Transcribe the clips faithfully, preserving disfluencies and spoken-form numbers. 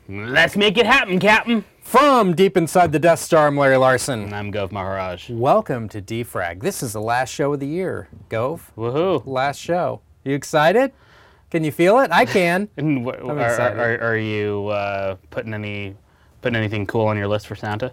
Let's make it happen, Captain. From deep inside the Death Star, I'm Larry Larson. And I'm Gov Maharaj. Welcome to Defrag. This is the last show of the year, Gov. Woohoo. Last show. You excited? Can you feel it? I can. And wh- are, excited. are, are you uh, putting any putting anything cool on your list for Santa?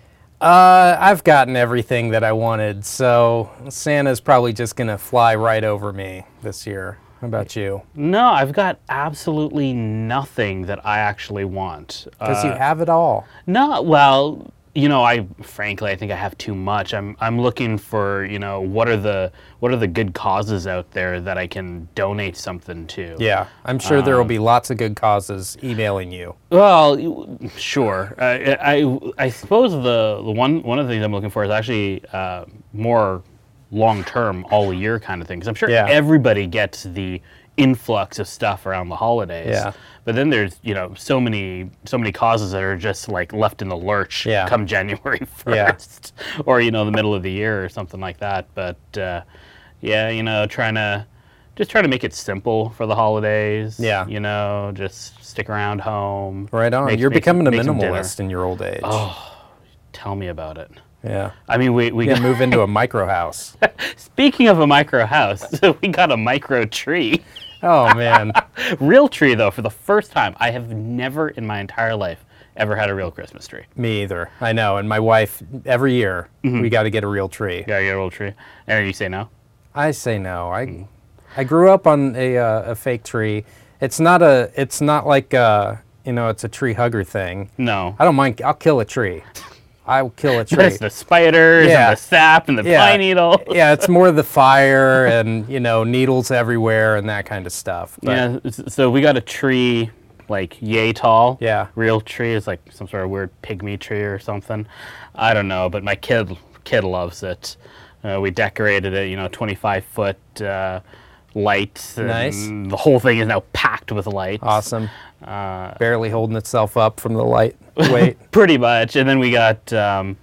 Uh, I've gotten everything that I wanted, so Santa's probably just going to fly right over me this year. How about you? No, I've got absolutely nothing that I actually want. Because uh, you have it all. No, well, you know, I frankly I think I have too much. I'm I'm looking for, you know, what are the what are the good causes out there that I can donate something to? Yeah, I'm sure there will be lots of good causes emailing you. Well, you- sure. Uh, I I suppose the the one one of the things I'm looking for is actually uh, more long term, all year kind of thing. Because I'm sure Yeah. everybody gets the influx of stuff around the holidays. Yeah. But then there's, you know, so many so many causes that are just like left in the lurch Yeah. come January Yeah. first, or you know, the middle of the year or something like that. But uh, yeah, you know, trying to just trying to make it simple for the holidays. Yeah. You know, just stick around home. Right on. Make- You're make some- becoming a make some dinner. minimalist in your old age. Oh, tell me about it. Yeah. I mean, we we You got, move into a micro house. speaking of a micro house, we got a micro tree. Oh, man. Real tree though, for the first time. I have never in my entire life ever had a real Christmas tree. Me either. I know. And my wife, every year, Mm-hmm. we got to get a real tree. Gotta get a real tree. And you say no? I say no. I Mm. I grew up on a uh, a fake tree. It's not a. It's not like uh you know. It's a tree hugger thing. No. I don't mind. I'll kill a tree. I'll kill a tree. There's the spiders Yeah. and the sap and the Yeah. pine needle. Yeah, it's more the fire and you know needles everywhere and that kind of stuff. But Yeah, s- so we got a tree like yay tall. Yeah. Real tree is like some sort of weird pygmy tree or something. I don't know, but my kid kid loves it. Uh, we decorated it, you know, twenty-five foot uh, lights. and Nice. The whole thing is now packed with lights. Awesome. Uh, Barely holding itself up from the light weight. pretty much. And then we got um,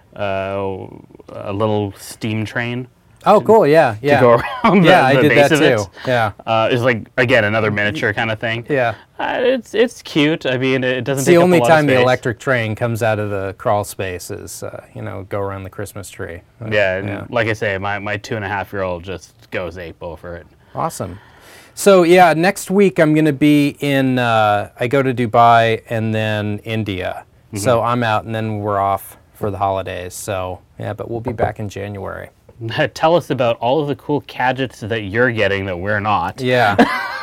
uh, a little steam train Oh, cool. Yeah. Yeah. to go around the, yeah, I the did base that of too. it. Yeah. Uh, it's like, again, another miniature kind of thing. Yeah. Uh, it's it's cute. I mean, it doesn't It's take the up only a lot time of the space. electric train comes out of the crawl space is, uh, you know, go around the Christmas tree. Uh, Yeah, and yeah. like I say, my, my two and a half year old just goes ape over it. Awesome. So yeah, next week I'm going to be in. Uh, I go to Dubai and then India. Mm-hmm. So I'm out and then we're off for the holidays. So yeah, but we'll be back in January. Tell us about all of the cool gadgets that you're getting that we're not. Yeah.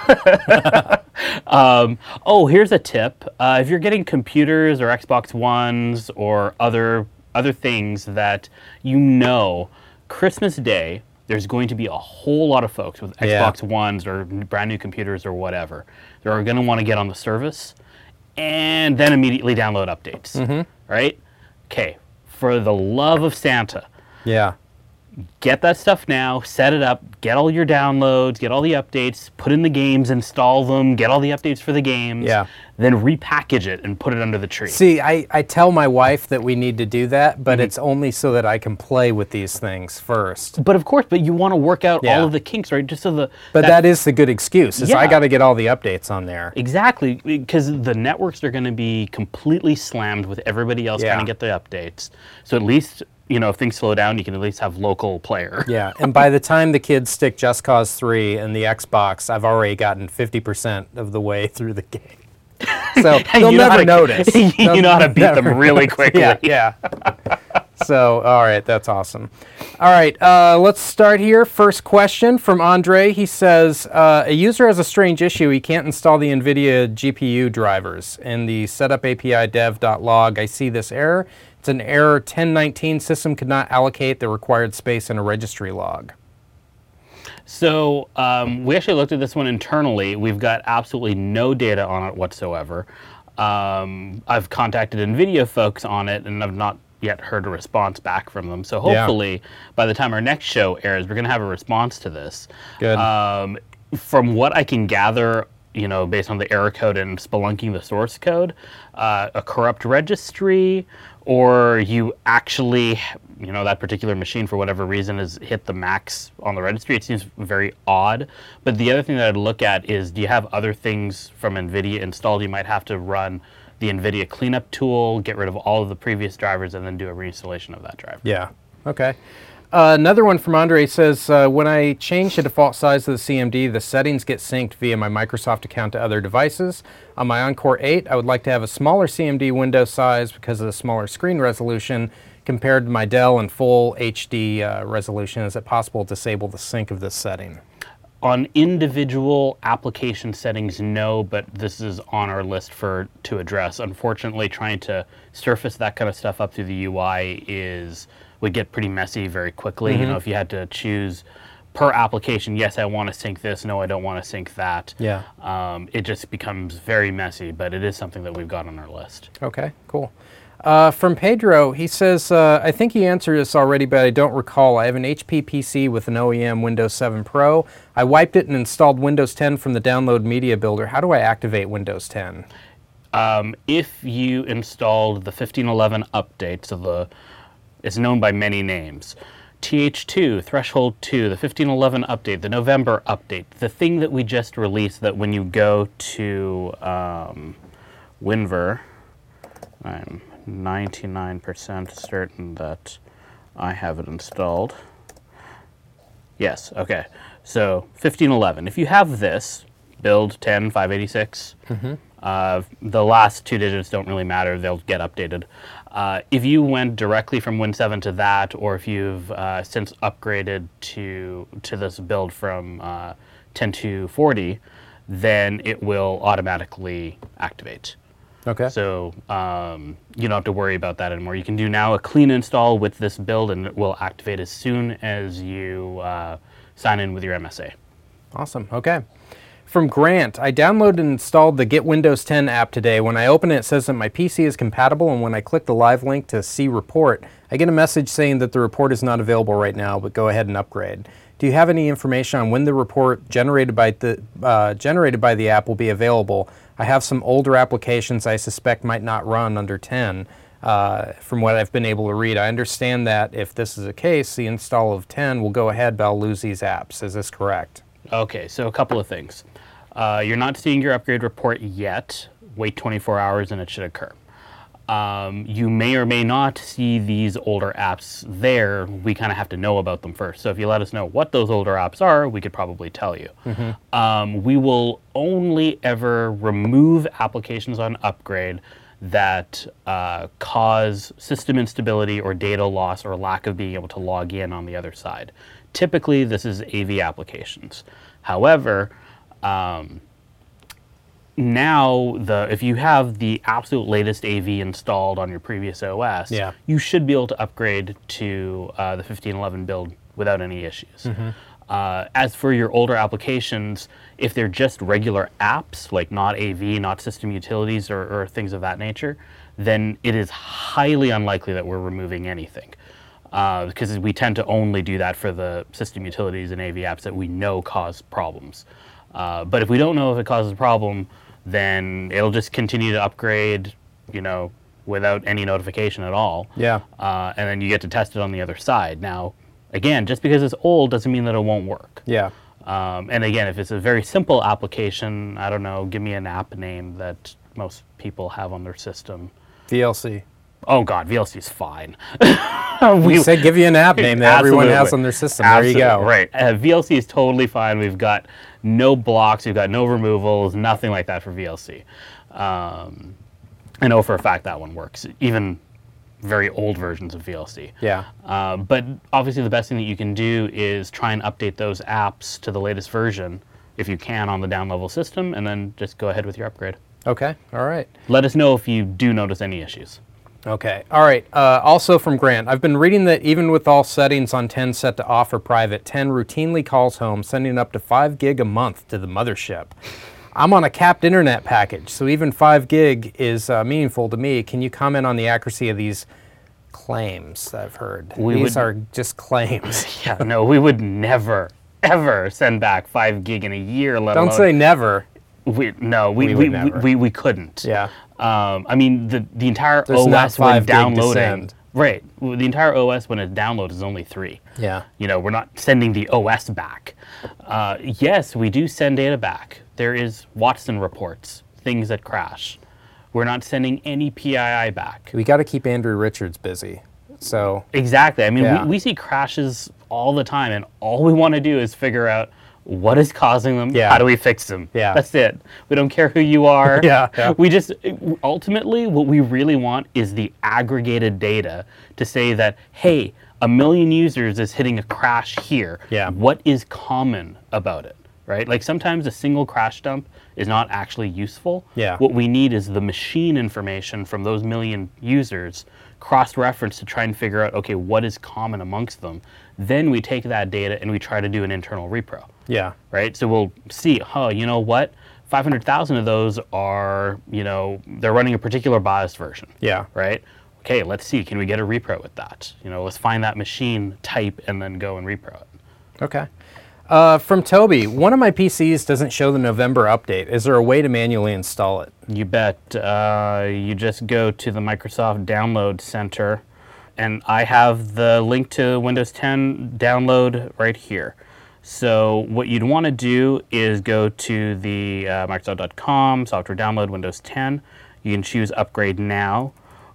Um, oh, here's a tip. Uh, if you're getting computers or Xbox Ones or other other things that you know, Christmas Day, there's going to be a whole lot of folks with Yeah. Xbox Ones or brand new computers or whatever. They're going to want to get on the service and then immediately download updates. Mm-hmm. Right? Okay. For the love of Santa, Yeah. get that stuff now, set it up, get all your downloads, get all the updates, put in the games, install them, get all the updates for the games, Yeah. then repackage it and put it under the tree. See, I, I tell my wife that we need to do that, but Mm-hmm. it's only so that I can play with these things first. But of course, but you want to work out Yeah. all of the kinks, right? Just so the But that is the good excuse, is I Yeah. got to get all the updates on there. exactly, because the networks are going to be completely slammed with everybody else Yeah. trying to get the updates. So at least, you know, if things slow down, you can at least have local player. Yeah, and by the time the kids stick Just Cause three and the Xbox, I've already gotten fifty percent of the way through the game. So they'll You know how never to- notice. you They'll know how to beat them never really notice. quickly. Yeah, yeah. So, all right, that's awesome. All right, uh, let's start here. First question from Andre. He says, uh, a user has a strange issue. He can't install the NVIDIA G P U drivers. In the setup A P I dev.log, I see this error. It's an error ten nineteen. System could not allocate the required space in a registry log. So um, we actually looked at this one internally. We've got absolutely no data on it whatsoever. Um, I've contacted NVIDIA folks on it, and I've not yet heard a response back from them. So Yeah. hopefully, by the time our next show airs, we're going to have a response to this. Good. Um, from what I can gather, you know, based on the error code and spelunking the source code, uh, a corrupt registry, or you actually, you know, that particular machine for whatever reason has hit the max on the registry. It seems very odd. But the other thing that I'd look at is, do you have other things from NVIDIA installed? You might have to run the NVIDIA cleanup tool, get rid of all of the previous drivers, and then do a reinstallation of that driver. Yeah. Okay. Uh, another one from Andre says, uh, when I change the default size of the C M D, the settings get synced via my Microsoft account to other devices. On my Encore eight, I would like to have a smaller C M D window size because of the smaller screen resolution compared to my Dell and full H D uh, resolution. Is it possible to disable the sync of this setting? On individual application settings, no, but this is on our list for to address. Unfortunately, trying to surface that kind of stuff up through the U I is would get pretty messy very quickly. Mm-hmm. You know, if you had to choose per application, yes, I want to sync this, no, I don't want to sync that. Yeah. Um, it just becomes very messy, but it is something that we've got on our list. Okay, cool. Uh, from Pedro, he says, uh, I think he answered this already, but I don't recall. I have an H P P C with an O E M Windows seven Pro. I wiped it and installed Windows ten from the Download Media Builder. How do I activate Windows ten? Um, if you installed the fifteen eleven update, so the it's known by many names, T H two, Threshold two, the fifteen eleven update, the November update, the thing that we just released that when you go to um, WinVer, I'm ninety-nine percent certain that I have it installed. Yes, okay. So fifteen eleven. If you have this, build ten five eighty-six, mm-hmm. uh, the last two digits don't really matter. They'll get updated. Uh, if you went directly from Win seven to that, or if you've uh, since upgraded to to this build from uh, ten to forty, then it will automatically activate. Okay. So um, you don't have to worry about that anymore. You can do now a clean install with this build, and it will activate as soon as you uh, sign in with your M S A. Awesome. Okay. From Grant, I downloaded and installed the Get Windows ten app today. When I open it, it says that my P C is compatible, and when I click the live link to see report, I get a message saying that the report is not available right now, but go ahead and upgrade. Do you have any information on when the report generated by the uh, generated by the app will be available? I have some older applications I suspect might not run under ten. Uh, from what I've been able to read, I understand that if this is the case, the install of ten will go ahead, but I'll lose these apps. Is this correct? Okay, so a couple of things. Uh, you're not seeing your upgrade report yet. Wait twenty-four hours and it should occur. Um, you may or may not see these older apps there. We kind of have to know about them first. So if you let us know what those older apps are, we could probably tell you. Mm-hmm. Um, we will only ever remove applications on upgrade that uh, cause system instability or data loss or lack of being able to log in on the other side. Typically, this is A V applications. However, um, now the if you have the absolute latest A V installed on your previous O S, yeah. you should be able to upgrade to uh, the fifteen eleven build without any issues. Mm-hmm. Uh, as for your older applications, if they're just regular apps, like not A V, not system utilities or, or things of that nature, then it is highly unlikely that we're removing anything. Uh, because we tend to only do that for the system utilities and A V apps that we know cause problems. Uh, but if we don't know if it causes a problem, then it'll just continue to upgrade, you know, without any notification at all. Yeah. Uh, and then you get to test it on the other side. Now, again, just because it's old doesn't mean that it won't work. Yeah. Um, and again, if it's a very simple application, I don't know, give me an app name that most people have on their system. V L C. Oh God, V L C is fine. we said give you an app name that everyone has on their system. Absolutely. There you go. Right. Uh, V L C is totally fine. We've got no blocks. We've got no removals. Nothing like that for V L C. Um, I know for a fact that one works. Even very old versions of V L C. Yeah. Uh, but obviously the best thing that you can do is try and update those apps to the latest version if you can on the down level system, and then just go ahead with your upgrade. Okay. All right. Let us know if you do notice any issues. Okay. All right. Uh, also from Grant, I've been reading that even with all settings on ten set to off or private, ten routinely calls home, sending up to five gig a month to the mothership. I'm on a capped internet package, so even five gig is uh, meaningful to me. Can you comment on the accuracy of these claims that I've heard? We these would, are just claims. Yeah, no, we would never, ever send back five gig in a year, let Don't alone... say never. We, no, we We we, would we, never. we we couldn't. Yeah. Um, I mean, the the entire There's O not S when five gig to downloading, send. right? The entire O S when it downloads is only three. Yeah. You know, we're not sending the O S back. Uh, yes, we do send data back. There is Watson reports, things that crash. We're not sending any P I I back. We got to keep Andrew Richards busy. So exactly. I mean, yeah. we, we see crashes all the time, and all we want to do is figure out what is causing them. Yeah. How do we fix them? Yeah. That's it. We don't care who you are. yeah, yeah. We just ultimately what we really want is the aggregated data to say that, hey, a million users is hitting a crash here. Yeah. What is common about it? Right? Like sometimes a single crash dump is not actually useful. Yeah. What we need is the machine information from those million users cross-reference to try and figure out, okay, what is common amongst them. Then we take that data and we try to do an internal repro. Yeah. Right? So we'll see, oh, you know what? five hundred thousand of those are, you know, they're running a particular BIOS version. Yeah. Right? Okay, let's see, can we get a repro with that? You know, let's find that machine type and then go and repro it. Okay. Uh, from Toby, one of my P Cs doesn't show the November update. Is there a way to manually install it? You bet. Uh, you just go to the Microsoft Download Center, and I have the link to Windows ten download right here. So what you'd want to do is go to the uh, Microsoft dot com, software download, Windows ten. You can choose upgrade now,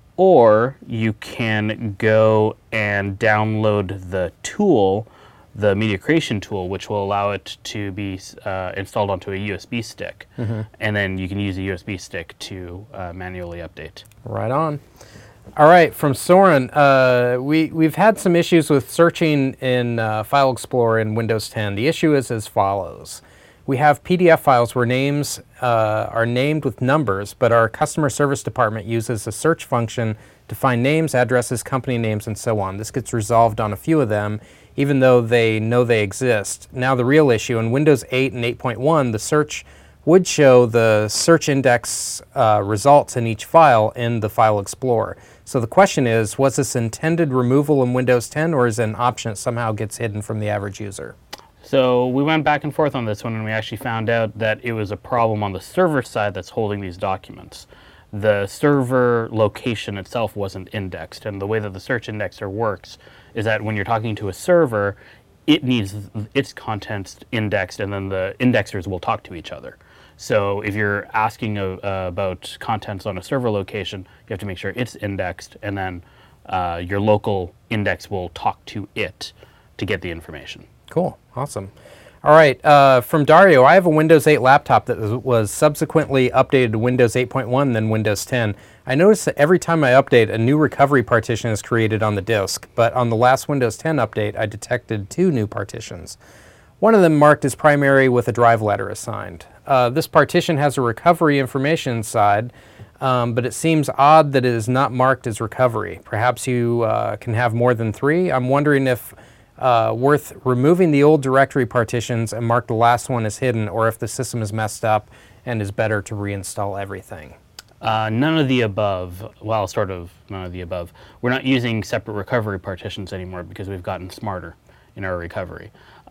or you can go and download the tool, the media creation tool, which will allow it to be uh, installed onto a U S B stick. Mm-hmm. And then you can use a U S B stick to uh, manually update. Right on. All right, from Soren, uh, we, we've had some issues with searching in uh, File Explorer in Windows ten. The issue is as follows. We have P D F files where names uh, are named with numbers, but our customer service department uses a search function to find names, addresses, company names, and so on. This gets resolved on a few of them, even though they know they exist. Now the real issue, in Windows eight and eight point one, the search would show the search index uh, results in each file in the File Explorer. So the question is, was this intended removal in Windows ten, or is it an option that somehow gets hidden from the average user? So we went back and forth on this one, and we actually found out that it was a problem on the server side that's holding these documents. The server location itself wasn't indexed, and the way that the search indexer works is that when you're talking to a server, it needs its contents indexed, and then the indexers will talk to each other. So if you're asking uh, about contents on a server location, you have to make sure it's indexed, and then uh, your local index will talk to it to get the information. Cool. Awesome. All right. Uh, from Dario, I have a Windows eight laptop that was subsequently updated to Windows eight point one, then Windows ten. I notice that every time I update, a new recovery partition is created on the disk, but on the last Windows ten update, I detected two new partitions. One of them marked as primary with a drive letter assigned. Uh, this partition has a recovery information inside, um, but it seems odd that it is not marked as recovery. Perhaps you uh, can have more than three. I'm wondering if uh, worth removing the old directory partitions and mark the last one as hidden, or if the system is messed up and is better to reinstall everything. Uh, none of the above. Well, sort of none of the above. We're not using separate recovery partitions anymore because we've gotten smarter in our recovery.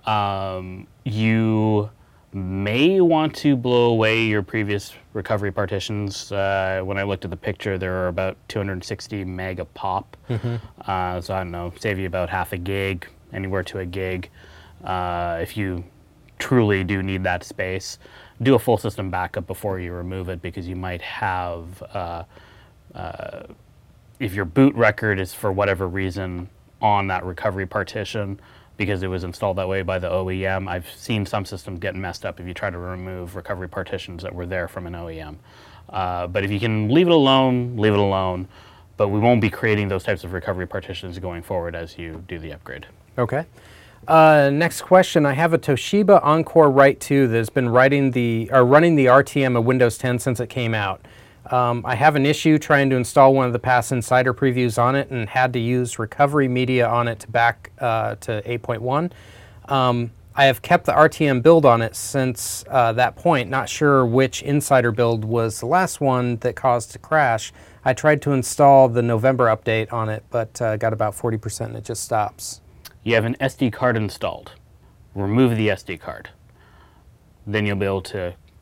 Um, you may want to blow away your previous recovery partitions. Uh, when I looked at the picture, there are about two hundred sixty meg a pop. Mm-hmm. uh, so I don't know, save you about half a gig, anywhere to a gig. Uh, if you truly do need that space, do a full system backup before you remove it, because you might have, uh, uh, if your boot record is for whatever reason on that recovery partition, because it was installed that way by the O E M. I've seen some systems get messed up if you try to remove recovery partitions that were there from an O E M. Uh, but if you can leave it alone, leave it alone. But we won't be creating those types of recovery partitions going forward as you do the upgrade. Okay. Uh, next question. I have a Toshiba Encore Write two that has been writing the, or running the R T M of Windows ten since it came out. Um, I have an issue trying to install one of the past Insider previews on it and had to use recovery media on it to back uh, to eight point one. Um, I have kept the R T M build on it since uh, that point. Not sure which Insider build was the last one that caused the crash. I tried to install the November update on it, but uh, got about forty percent and it just stops. You have an S D card installed. Remove the S D card. Then you'll be able to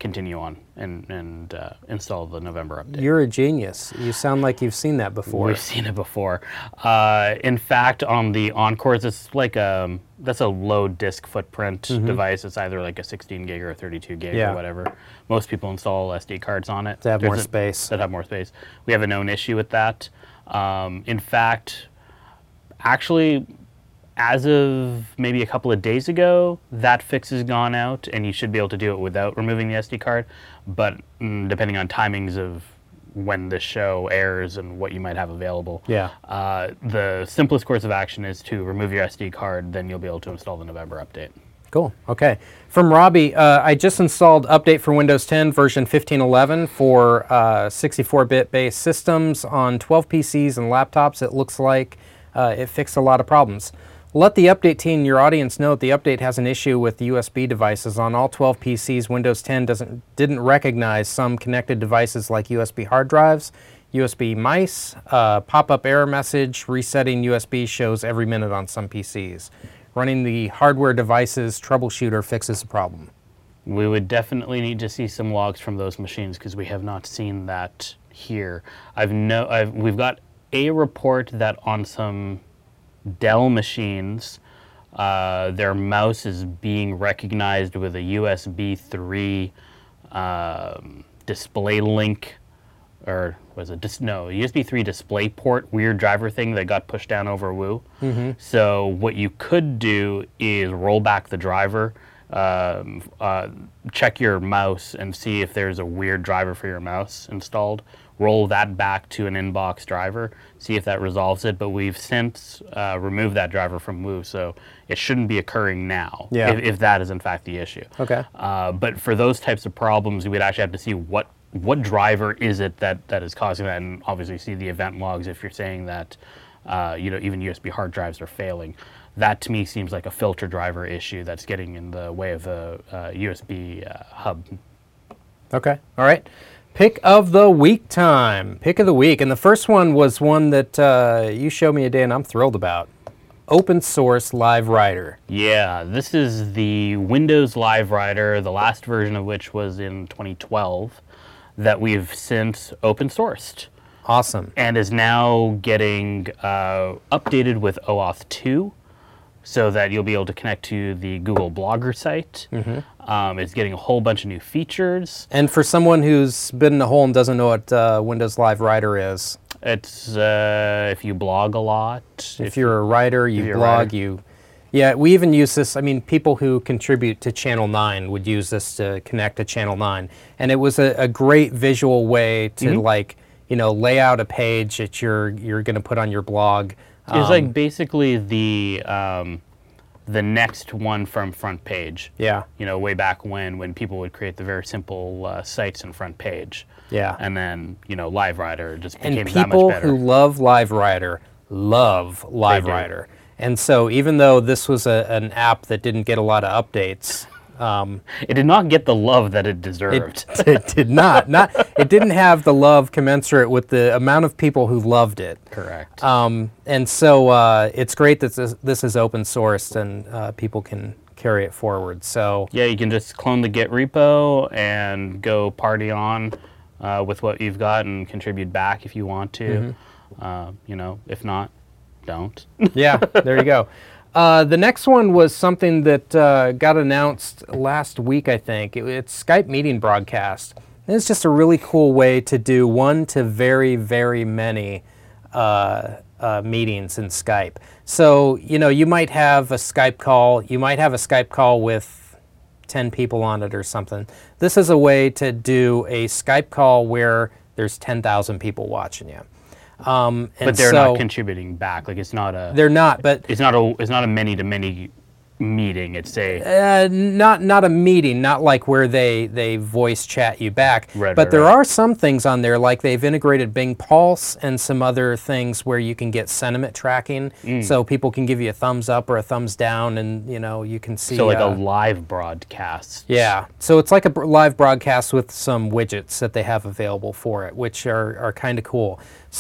continue on and, and uh, install the November update. You're a genius. You sound like you've seen that before. We've seen it before. Uh, in fact, on the Encores, it's like a, that's a low disk footprint mm-hmm. device. It's either like a sixteen gig or a thirty-two gig yeah. or whatever. Most people install S D cards on it. To have There's more a, space. That have more space. We have a known issue with that. Um, in fact, actually, as of maybe a couple of days ago, that fix has gone out, and you should be able to do it without removing the S D card. But mm, depending on timings of when the show airs and what you might have available, yeah. uh, the simplest course of action is to remove your S D card, then you'll be able to install the November update. Cool. Okay. From Robbie, uh, I just installed update for Windows ten version fifteen eleven for uh, sixty-four bit based systems on twelve P Cs and laptops. It looks like uh, it fixed a lot of problems. Let the update team in your audience know that the update has an issue with U S B devices. On all twelve P Cs, Windows ten doesn't didn't recognize some connected devices like U S B hard drives, U S B mice. Uh, pop-up error message, resetting U S B shows every minute on some P Cs. Running the hardware devices troubleshooter fixes the problem. We would definitely need to see some logs from those machines because we have not seen that here. I've no, I've, we've got a report that on some Dell machines, uh, their mouse is being recognized with a U S B three um, display link, or was it dis- no U S B three display port weird driver thing that got pushed down over Woo. Mm-hmm. So what you could do is roll back the driver, um, uh, check your mouse and see if there's a weird driver for your mouse installed. Roll that back to an inbox driver, see if that resolves it. But we've since uh, removed that driver from Woo, so it shouldn't be occurring now, yeah. if, if that is in fact the issue. Okay. Uh, but for those types of problems, we'd actually have to see what what driver is it that, that is causing that, and obviously see the event logs if you're saying that uh, you know, even U S B hard drives are failing. That to me seems like a filter driver issue that's getting in the way of a uh, U S B uh, hub. Okay. All right. Pick of the week time. Pick of the week. And the first one was one that uh, you showed me a day and I'm thrilled about. Open source Live Writer. Yeah, this is the Windows Live Writer, the last version of which was in twenty twelve, that we've since open sourced. Awesome. And is now getting uh, updated with OAuth two, so that you'll be able to connect to the Google Blogger site. Mm-hmm. Um, it's getting a whole bunch of new features. And for someone who's been in the hole and doesn't know what uh, Windows Live Writer is, it's uh, if you blog a lot. If, if you're a writer, you blog, writer. you... Yeah, we even use this. I mean, people who contribute to Channel nine would use this to connect to Channel nine. And it was a, a great visual way to, mm-hmm. like, you know, lay out a page that you're, you're going to put on your blog. It's um, like basically the... Um, the next one from Front Page. Yeah. You know, way back when, when people would create the very simple uh, sites in Front Page. Yeah. And then, you know, Live Writer just became and that much better. And people who love Live Writer love Live Writer. And so even though this was a, an app that didn't get a lot of updates, um, it did not get the love that it deserved. It, it did not. Not. It didn't have the love commensurate with the amount of people who loved it. Correct. Um, and so uh, it's great that this, this is open sourced and uh, people can carry it forward. So yeah, you can just clone the Git repo and go party on uh, with what you've got and contribute back if you want to. Mm-hmm. Uh, you know, if not, don't. Yeah, there you go. Uh, the next one was something that uh, got announced last week, I think. It, it's Skype meeting broadcast. And it's just a really cool way to do one to very, very many uh, uh, meetings in Skype. So, you know, you might have a Skype call. You might have a Skype call with ten people on it or something. This is a way to do a Skype call where there's ten thousand people watching you. Um, and but they're so, not contributing back. Like it's not a. They're not, but it's not a. It's not a many to many meeting. It's a. Uh, not not a meeting. Not like where they they voice chat you back. Right, but right, there right. are some things on there, like they've integrated Bing Pulse and some other things where you can get sentiment tracking, mm. so people can give you a thumbs up or a thumbs down, and you know you can see. So like uh, a live broadcast. Yeah. So it's like a br- live broadcast with some widgets that they have available for it, which are are kind of cool.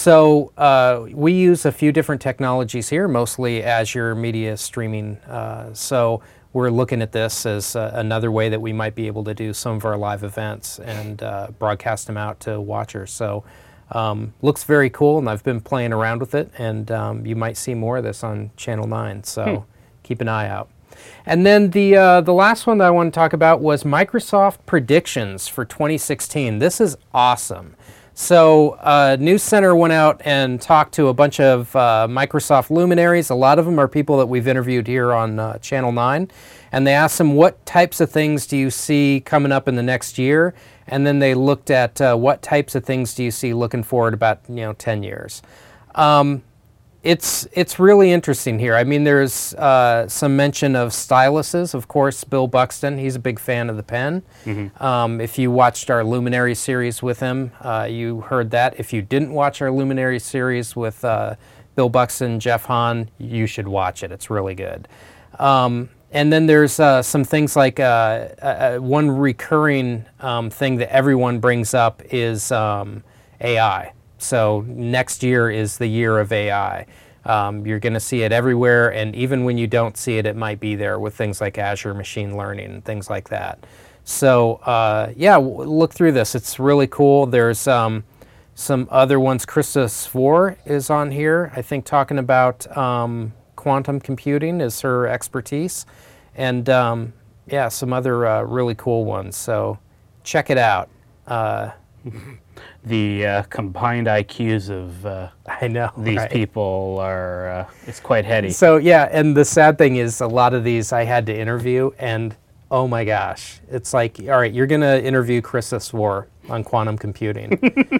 So uh, we use a few different technologies here, mostly Azure Media Streaming. Uh, so we're looking at this as uh, another way that we might be able to do some of our live events and uh, broadcast them out to watchers. So um, looks very cool, and I've been playing around with it, and um, you might see more of this on Channel nine, so hmm. keep an eye out. And then the, uh, the last one that I want to talk about was Microsoft predictions for twenty sixteen. This is awesome. So uh, News Center went out and talked to a bunch of uh, Microsoft luminaries. A lot of them are people that we've interviewed here on uh, Channel nine. And they asked them, what types of things do you see coming up in the next year? And then they looked at uh, what types of things do you see looking forward about, you know, ten years. Um, It's it's really interesting here. I mean, there's uh, some mention of styluses. Of course, Bill Buxton, he's a big fan of the pen. Mm-hmm. Um, if you watched our Luminary series with him, uh, you heard that. If you didn't watch our Luminary series with uh, Bill Buxton, Jeff Hahn, you should watch it. It's really good. Um, and then there's uh, some things like uh, uh, one recurring um, thing that everyone brings up is um, A I. So next year is the year of A I. Um, you're going to see it everywhere, and even when you don't see it, it might be there with things like Azure Machine Learning and things like that. So uh, yeah, w- look through this. It's really cool. There's um, some other ones. Krista Svor is on here, I think, talking about um, quantum computing is her expertise. And um, yeah, some other uh, really cool ones. So check it out. Uh, The uh, combined I Qs of uh, I know these right? people are, uh, it's quite heady. So yeah, and the sad thing is a lot of these I had to interview, and oh my gosh, it's like, all right, you're going to interview Krista Svor on quantum computing.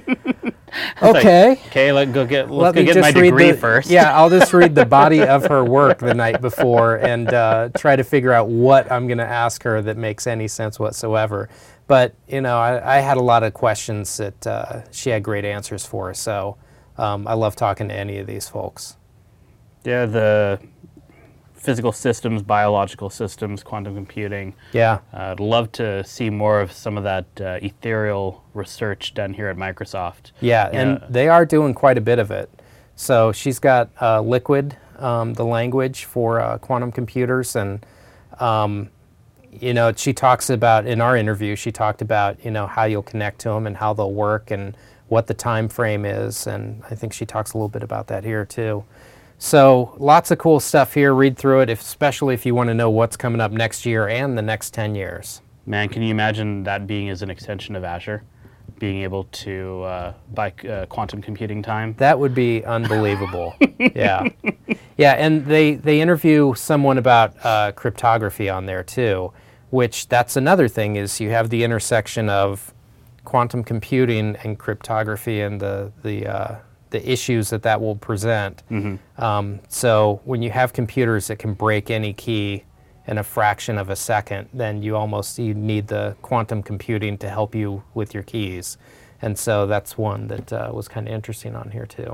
Okay. Like, okay, let's go get, let's Let go me get just my read degree the, first. Yeah, I'll just read the body of her work the night before and uh, try to figure out what I'm going to ask her that makes any sense whatsoever. But, you know, I, I had a lot of questions that uh, she had great answers for, so um, I love talking to any of these folks. Yeah, the physical systems, biological systems, quantum computing. Yeah. Uh, I'd love to see more of some of that uh, ethereal research done here at Microsoft. Yeah, yeah, and they are doing quite a bit of it. So she's got uh, Liquid, um, the language for uh, quantum computers, and um, you know, she talks about, in our interview, she talked about, you know, how you'll connect to them and how they'll work and what the time frame is, and I think she talks a little bit about that here too. So lots of cool stuff here. Read through it, if, especially if you want to know what's coming up next year and the next ten years. Man, can you imagine that being as an extension of Azure? Being able to uh, buy uh, quantum computing time? That would be unbelievable. Yeah. Yeah, and they, they interview someone about uh, cryptography on there too, which that's another thing, is you have the intersection of quantum computing and cryptography and the, the, uh, the issues that that will present. Mm-hmm. Um, so when you have computers that can break any key in a fraction of a second, then you almost you need the quantum computing to help you with your keys. And so that's one that uh, was kind of interesting on here too.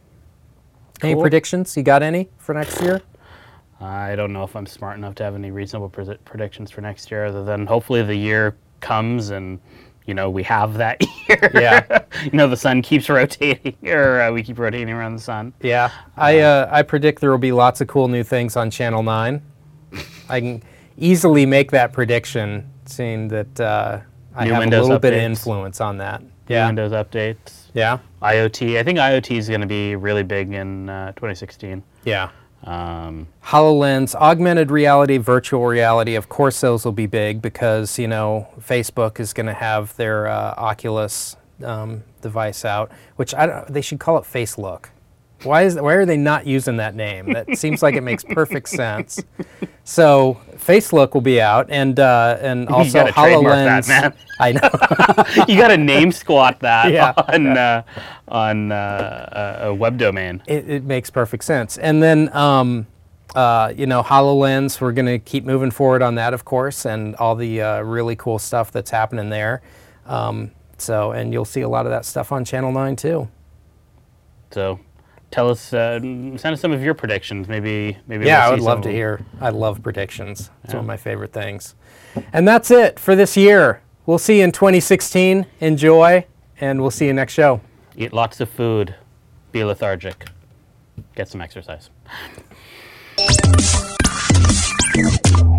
Cool. Any predictions? You got any for next year? I don't know if I'm smart enough to have any reasonable pre- predictions for next year, other than hopefully the year comes and, you know, we have that year. Yeah. You know, the sun keeps rotating, or uh, we keep rotating around the sun. Yeah. I uh, I predict there will be lots of cool new things on Channel nine. I can easily make that prediction, seeing that uh, I New have Windows a little updates. bit of influence on that. Yeah. Windows updates. Yeah. IoT. I think IoT is going to be really big in uh, twenty sixteen. Yeah. Um, HoloLens, augmented reality, virtual reality. Of course, those will be big because, you know, Facebook is going to have their uh, Oculus um, device out, which I don't, they should call it FaceLook. Why is why are they not using that name? That seems like it makes perfect sense. So FaceLook will be out, and uh, and also you gotta trademark HoloLens. that, man. I know. You got to name squat that Yeah. on uh, on uh, a web domain. It, it makes perfect sense. And then, um, uh, you know, HoloLens, we're going to keep moving forward on that, of course, and all the uh, really cool stuff that's happening there. Um, so, and you'll see a lot of that stuff on Channel nine, too. So, tell us, uh, send us some of your predictions. Maybe, maybe. Yeah, we'll I would see love some to of- hear. I love predictions. It's Yeah. one of my favorite things. And that's it for this year. We'll see you in twenty sixteen. Enjoy, and we'll see you next show. Eat lots of food. Be lethargic. Get some exercise.